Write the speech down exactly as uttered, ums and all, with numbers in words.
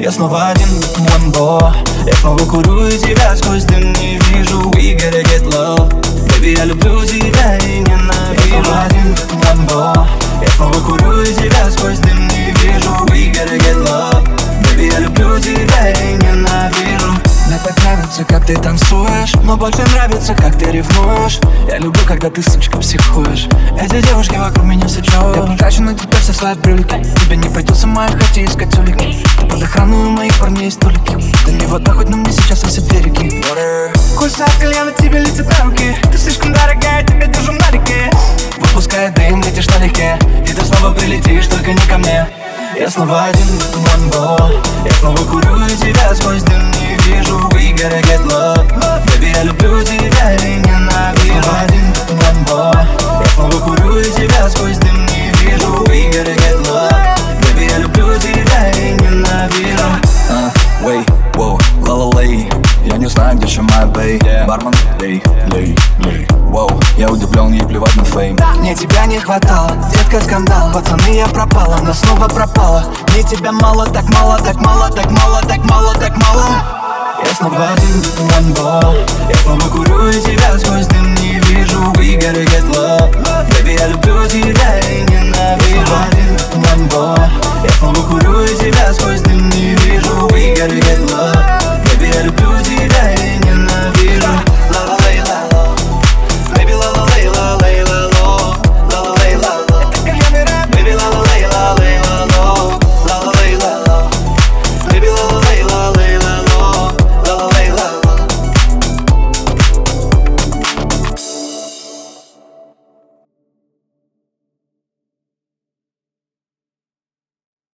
Я снова один, one more. Я снова курю и тебя сквозь дым не вижу. We gotta get love. Baby, я люблю тебя и ненавижу. Я снова один, one more. Я снова курю и тебя сквозь дым не вижу. We gotta get love. Baby, я люблю тебя и ненавижу. Мне так нравится, как ты танцуешь, но больше нравится, как ты ревнуешь. Я люблю, когда ты, сучка, психуешь. Эти девушки вокруг меня все чё. Я потрачу на тебя все свои брюлики. Тебе не пойдет сама, я хочу искать улики. Под охраной у моих парней столики. Да не вода, хоть на мне сейчас все береги. Кусает кальян, тебе летит на руки. Ты слишком дорогая, тебя держу на реке. Выпуская дым, летишь налегке. И ты снова прилетишь, только не ко мне. Я снова один, one more. Я снова курю и тебя сквозь дым не вижу. We gotta get love. Baby, я люблю тебя и ненавижу. Я снова один, one more. Я снова курю и тебя сквозь дым не вижу. We gotta get love. Baby, я люблю тебя и ненавижу. uh, Wait, wow, ла-ла-лей. Я не знаю, где еще моя бэй. yeah. Бармен, лей, лей, лей. Воу, я удивлен, ей плевать на фейм. Мне тебя не хватало, детка, скандал. Пацаны, я пропала, она снова пропала. Мне тебя мало, так мало, так мало, так мало, так мало, так мало. Я снова один, one more. Я снова курю и тебя сквозь дым не